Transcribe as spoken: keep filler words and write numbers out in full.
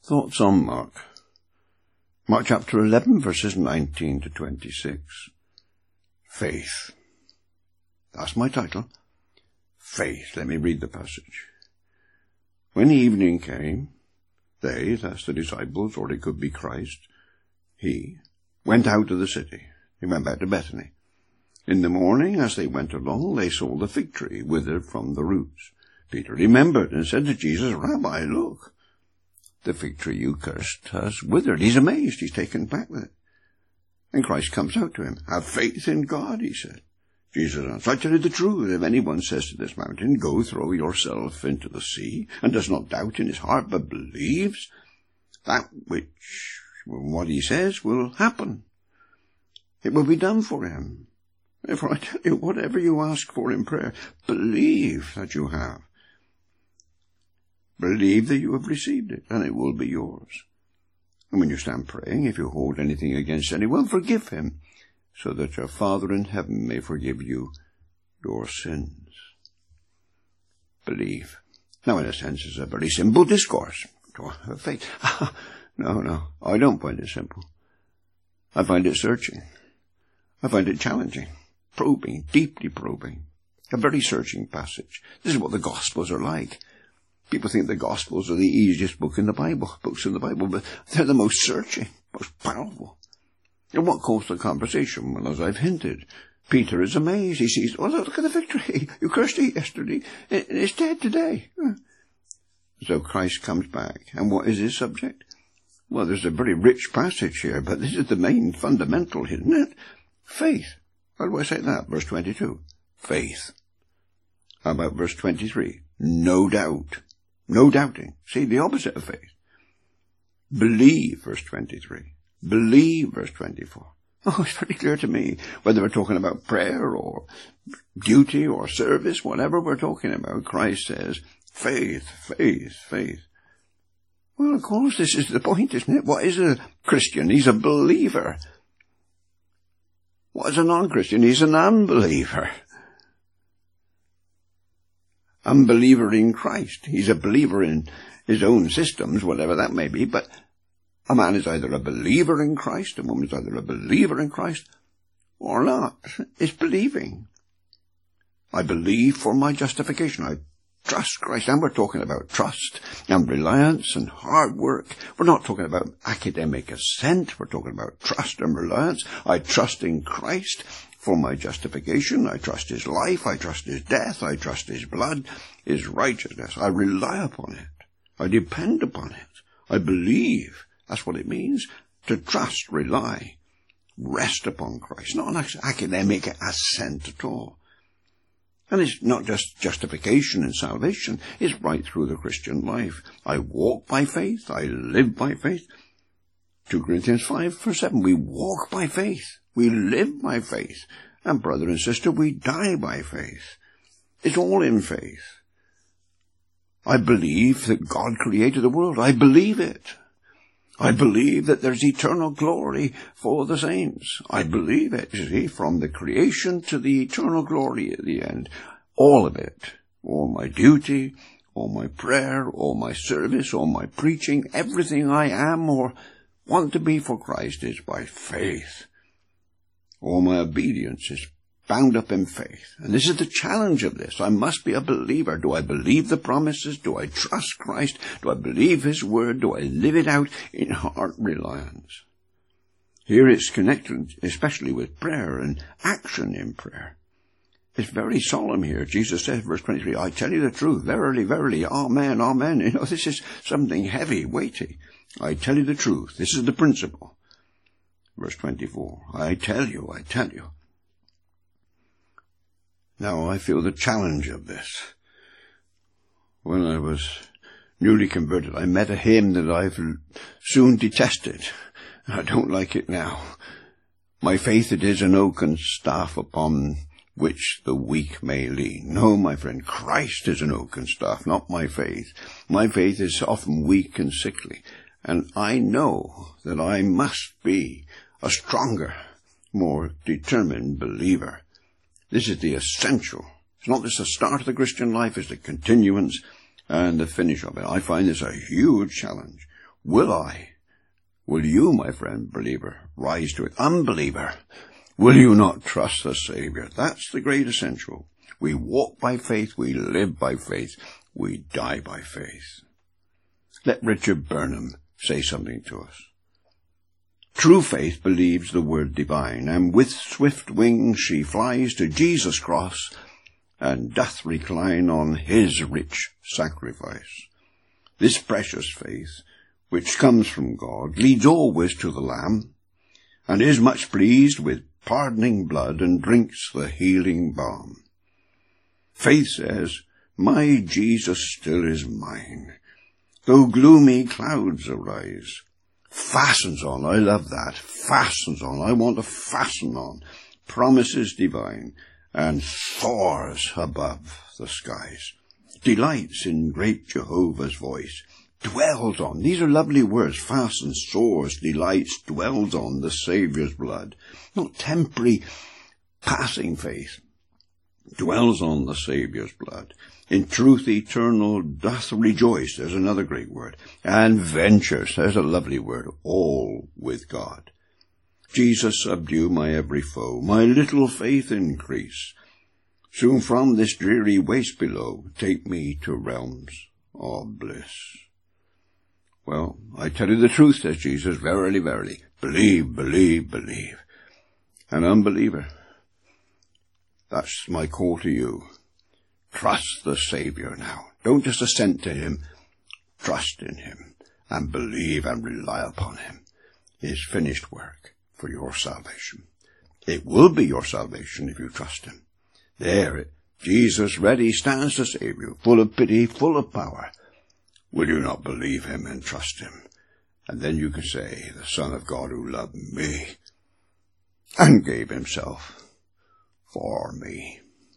Thoughts on Mark. Mark chapter eleven, verses nineteen to twenty-six. Faith. That's my title. Faith. Let me read the passage. When evening came, they, that's the disciples, or it could be Christ, he, went out of the city. He went back to Bethany. In the morning, as they went along, they saw the fig tree withered from the roots. Peter remembered and said to Jesus, Rabbi, look, the fig tree you cursed has withered. He's amazed. He's taken back with it. And Christ comes out to him. Have faith in God, he said. Jesus answered, I tell you the truth. If anyone says to this mountain, go throw yourself into the sea, and does not doubt in his heart, but believes that which, what he says, will happen, it will be done for him. Therefore I tell you, whatever you ask for in prayer, believe that you have. Believe that you have received it, and it will be yours. And when you stand praying, if you hold anything against anyone, forgive him, so that your Father in heaven may forgive you your sins. Believe. Now, in a sense, it's a very simple discourse. Faith. No, no, I don't find it simple. I find it searching. I find it challenging, probing, deeply probing. A very searching passage. This is what the Gospels are like. People think the Gospels are the easiest book in the Bible, books in the Bible, but they're the most searching, most powerful. And what caused the conversation? Well, as I've hinted, Peter is amazed. He sees, oh, look at the fig tree. You cursed it yesterday. It's dead today. So Christ comes back. And what is his subject? Well, there's a very rich passage here, but this is the main fundamental, isn't it? Faith. How do I say that? Verse twenty-two. Faith. How about verse twenty-three? No doubt. No doubting. See, the opposite of faith. Believe, verse twenty-three. Believe, verse twenty-four. Oh, it's pretty clear to me, whether we're talking about prayer or duty or service, whatever we're talking about, Christ says, faith, faith, faith. Well, of course, this is the point, isn't it? What is a Christian? He's a believer. What is a non-Christian? He's an unbeliever. Unbeliever in Christ. He's a believer in his own systems, whatever that may be, but a man is either a believer in Christ, a woman is either a believer in Christ, or not. It's believing. I believe for my justification. I trust Christ. And we're talking about trust and reliance and hard work. We're not talking about academic assent. We're talking about trust and reliance. I trust in Christ for my justification. I trust his life. I trust his death. I trust his blood, his righteousness. I rely upon it. I depend upon it. I believe. That's what it means to trust, rely, rest upon Christ. Not an academic assent at all. And it's not just justification and salvation. It's right through the Christian life. I walk by faith. I live by faith. Second Corinthians five, verse seven. We walk by faith. We live by faith. And brother and sister, we die by faith. It's all in faith. I believe that God created the world. I believe it. I believe that there's eternal glory for the saints. I believe it, you see, from the creation to the eternal glory at the end. All of it. All my duty, all my prayer, all my service, all my preaching, everything I am or want to be for Christ is by faith. All my obedience is bound up in faith. And this is the challenge of this. I must be a believer. Do I believe the promises? Do I trust Christ? Do I believe his word? Do I live it out in heart reliance? Here it's connected especially with prayer and action in prayer. It's very solemn here. Jesus says, verse twenty-three, I tell you the truth, verily, verily, amen, amen. You know, this is something heavy, weighty. I tell you the truth. This is the principle. Verse twenty-four, I tell you, I tell you. Now I feel the challenge of this. When I was newly converted, I met a hymn that I've soon detested. I don't like it now. My faith it is an oaken staff upon which the weak may lean. No, my friend, Christ is an oaken staff, not my faith. My faith is often weak and sickly, and I know that I must be a stronger, more determined believer. This is the essential. It's not just the start of the Christian life, it's the continuance and the finish of it. I find this a huge challenge. Will I? Will you, my friend believer, rise to it? Unbeliever, will you not trust the Saviour? That's the great essential. We walk by faith, we live by faith, we die by faith. Let Richard Burnham say something to us. True faith believes the word divine, and with swift wings she flies to Jesus' cross, and doth recline on his rich sacrifice. This precious faith, which comes from God, leads always to the Lamb, and is much pleased with pardoning blood, and drinks the healing balm. Faith says, my Jesus still is mine, though gloomy clouds arise. Fastens on, I love that, fastens on, I want to fasten on, promises divine, and soars above the skies. Delights in great Jehovah's voice, dwells on, these are lovely words, fastens, soars, delights, dwells on the Saviour's blood. Not temporary, passing faith, dwells on the Saviour's blood. In truth eternal doth rejoice, there's another great word, and ventures, there's a lovely word, all with God. Jesus, subdue my every foe, my little faith increase. Soon from this dreary waste below, take me to realms of bliss. Well, I tell you the truth, says Jesus, verily, verily, believe, believe, believe. An unbeliever, that's my call to you. Trust the Saviour now. Don't just assent to him. Trust in him and believe and rely upon him. His finished work for your salvation. It will be your salvation if you trust him. There, Jesus ready stands to save you, full of pity, full of power. Will you not believe him and trust him? And then you can say, the Son of God who loved me and gave himself for me.